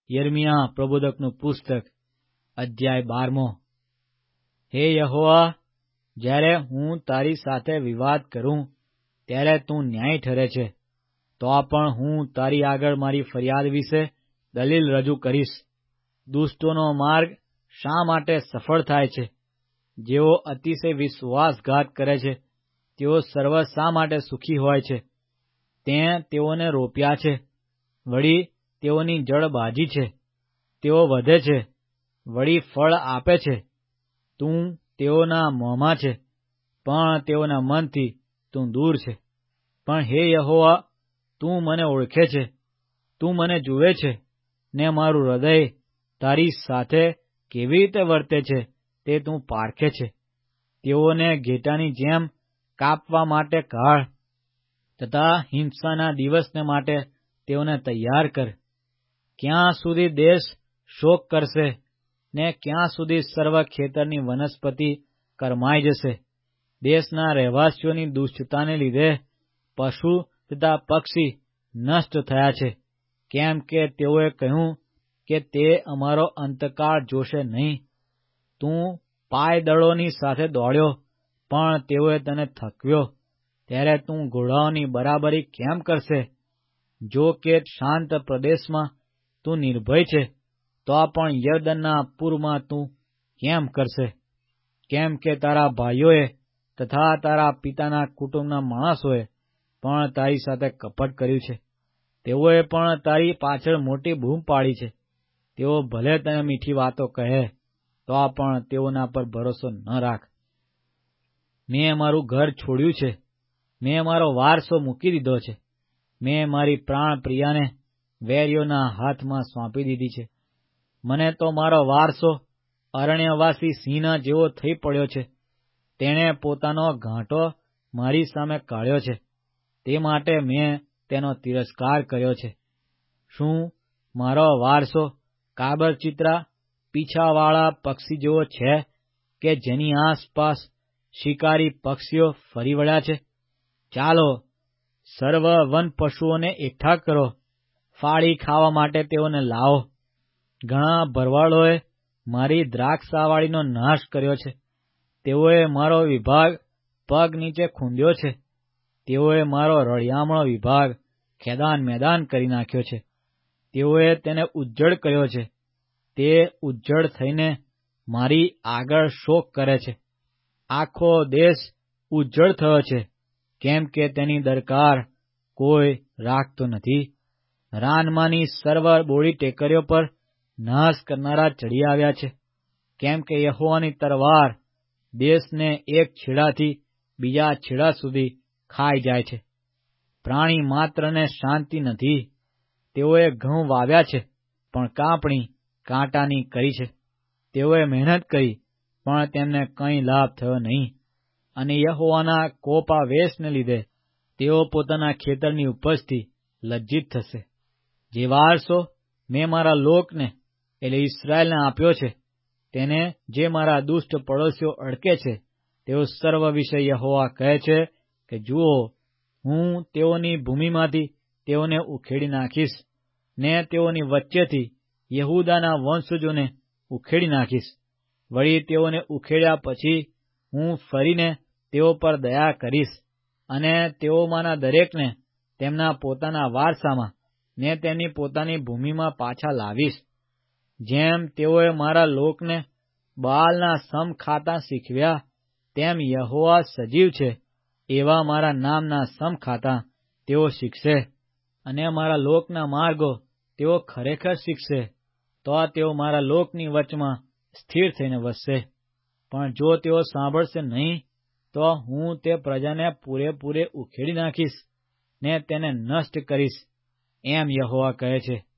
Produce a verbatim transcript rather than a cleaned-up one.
યર્મિયા પ્રબોધકનું પુસ્તક અધ્યાય બારમો. હે યહોવા, જ્યારે હું તારી સાથે વિવાદ કરું ત્યારે તું ન્યાયી ઠરે છે. તો પણ હું તારી આગળ મારી ફરિયાદ વિશે દલીલ રજૂ કરીશ. દુષ્ટોનો માર્ગ શા માટે સફળ થાય છે? જેઓ અતિશય વિશ્વાસઘાત કરે છે તેઓ સર્વ શા માટે સુખી હોય છે? તેં તેઓને રોપ્યા છે, વળી તેઓની જડ બાજી છે. તેઓ વધે છે, વળી ફળ આપે છે. તું તેઓના મોંમાં છે, પણ તેઓના મનથી તું દૂર છે. પણ હે યહોવા, તું મને ઓળખે છે, તું મને જુએ છે, ને મારું હૃદય તારી સાથે કેવી રીતે વર્તે છે તે તું પારખે છે. તેઓને ઘેટાની જેમ કાપવા માટે કાઢ, તથા હિંસાના દિવસને માટે તેઓને તૈયાર કર. ક્યાં સુધી દેશ શોક કરશે, ને ક્યાં સુધી સર્વ ખેતરની વનસ્પતિ કરમાઈ જશે? દેશના રહેવાસીઓની દુષ્ટતાને લીધે પશુ તથા પક્ષી નષ્ટ થયા છે, કેમ કે તેઓએ કહ્યું કે તે અમારો અંતકાળ જોશે નહીં. તું પાયદળોની સાથે દોડ્યો, પણ તેઓએ તને થકવ્યો. ત્યારે તું ઘોડાઓની બરાબરી કેમ કરશે? જો કે શાંત પ્રદેશમાં તું નિર્ભય છે, તો પણ યરદનના પૂરમાં તું કેમ કરશે? કેમ કે તારા ભાઈઓએ તથા તારા પિતાના કુટુંબના માણસોએ પણ તારી સાથે કપટ કર્યું છે. તેઓએ પણ તારી પાછળ મોટી બૂમ પાડી છે. તેઓ ભલે તને મીઠી વાતો કહે, તો પણ તેઓના પર ભરોસો ન રાખ. મેં મારું ઘર છોડ્યું છે, મેં મારો વારસો મૂકી દીધો છે. મેં મારી પ્રાણ પ્રિયાને વેરીઓના હાથમાં સોંપી દીધી છે. મને તો મારો વારસો અરણ્યવાસી સિંહના જેવો થઈ પડ્યો છે. તેણે પોતાનો ઘાંટો મારી સામે કાઢ્યો છે, તે માટે મેં તેનો તિરસ્કાર કર્યો છે. શું મારો વારસો કાબરચિત્રા પીછાવાળા પક્ષી જેવો છે, કે જેની આસપાસ શિકારી પક્ષીઓ ફરી વળ્યા છે? ચાલો, સર્વ વન પશુઓને એકઠા કરો, ફાળી ખાવા માટે તેઓને લાવો. ઘણા ભરવાડોએ મારી દ્રાક્ષાવાળીનો નાશ કર્યો છે. તેઓએ મારો વિભાગ પગ નીચે ખૂંદ્યો છે. તેઓએ મારો રળિયામણો વિભાગ ખેદાન મેદાન કરી નાખ્યો છે. તેઓએ તેને ઉજ્જડ કર્યો છે. તે ઉજ્જડ થઈને મારી આગળ શોક કરે છે. આખો દેશ ઉજ્જડ થયો છે, કેમ કે તેની દરકાર કોઈ રાખતો નથી. રાનમાંની સર્વ બોળી ટેકરીઓ પર નાશ કરનારા ચડી આવ્યા છે, કેમ કે યહોવાની તલવાર દેશને એક છેડાથી બીજા છેડા સુધી ખાઈ જાય છે. પ્રાણી માત્રને શાંતિ નથી. તેઓએ ઘઉં વાવ્યા છે, પણ કાપણી કાંટાની કરી છે. તેઓએ મહેનત કરી, પણ તેમને કંઈ લાભ થયો નહીં. અને યહોવાના કોપાવેશને લીધે તેઓ પોતાના ખેતરની ઉપજથી લજ્જિત થશે. જે વારસો મેં મારા લોકને એટલે ઇસ્રાયેલને આપ્યો છે, તેને જે મારા દુષ્ટ પડોશીઓ અડકે છે, તેઓ સર્વ વિશે યહોવા કહે છે કે જુઓ, હું તેઓની ભૂમિમાંથી તેઓને ઉખેડી નાખીશ, ને તેઓની વચ્ચેથી યહૂદાના વંશજોને ઉખેડી નાખીશ. વળી તેઓને ઉખેડ્યા પછી હું ફરીને તેઓ પર દયા કરીશ, અને તેઓમાંના દરેકને તેમના પોતાના વારસામાં ને તેમની પોતાની ભૂમિમાં પાછા લાવીશ. જેમ તેઓએ મારા લોકને બાલના સમ ખાતા શીખવ્યા, તેમ યહોવા સજીવ છે એવા મારા નામના સમ ખાતા તેઓ શીખશે. અને મારા લોકના માર્ગો તેઓ ખરેખર શીખશે. તો તેઓ મારા લોકની વચમાં સ્થિર થઈને વસશે. પણ જો તેઓ સાંભળશે નહીં, તો હું તે પ્રજાને પૂરેપૂરે ઉખેડી નાખીશ, ને તેને નષ્ટ કરીશ, એમ યહોવા કહે છે.